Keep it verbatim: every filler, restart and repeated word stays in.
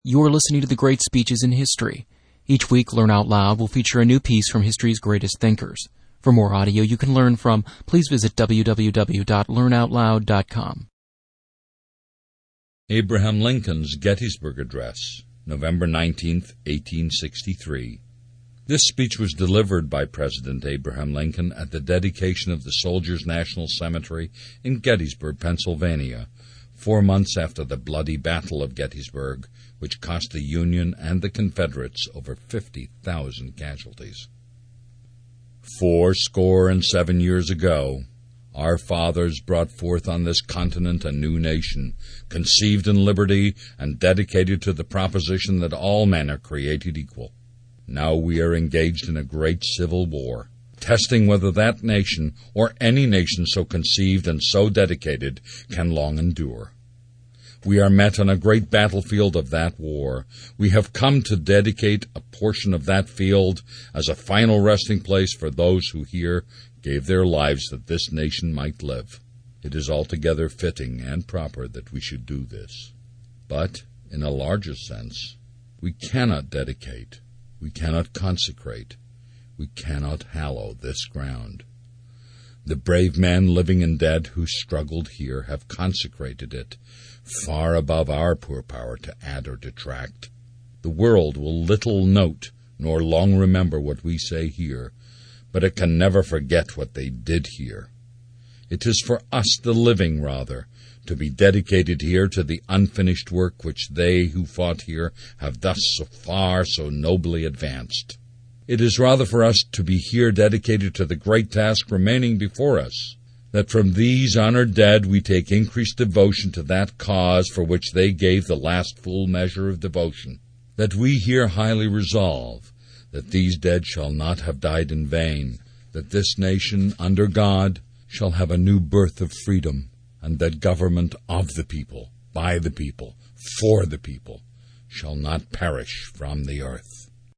You're listening to The Great Speeches in History. Each week, Learn Out Loud will feature a new piece from history's greatest thinkers. For more audio you can learn from, please visit w w w dot learn out loud dot com. Abraham Lincoln's Gettysburg Address, November nineteenth, eighteen sixty-three. This speech was delivered by President Abraham Lincoln at the dedication of the Soldiers' National Cemetery in Gettysburg, Pennsylvania, four months after the bloody Battle of Gettysburg, which cost the Union and the Confederates over fifty thousand casualties. Four score and seven years ago, our fathers brought forth on this continent a new nation, conceived in liberty and dedicated to the proposition that all men are created equal. Now we are engaged in a great civil war, testing whether that nation, or any nation so conceived and so dedicated, can long endure. We are met on a great battlefield of that war. We have come to dedicate a portion of that field as a final resting place for those who here gave their lives that this nation might live. It is altogether fitting and proper that we should do this. But, in a larger sense, we cannot dedicate, we cannot consecrate, we cannot hallow this ground. The brave men, living and dead, who struggled here have consecrated it, far above our poor power to add or detract. The world will little note nor long remember what we say here, but it can never forget what they did here. It is for us, the living, rather, to be dedicated here to the unfinished work which they who fought here have thus so far so nobly advanced. It is rather for us to be here dedicated to the great task remaining before us, that from these honored dead we take increased devotion to that cause for which they gave the last full measure of devotion, that we here highly resolve that these dead shall not have died in vain, that this nation, under God, shall have a new birth of freedom, and that government of the people, by the people, for the people, shall not perish from the earth.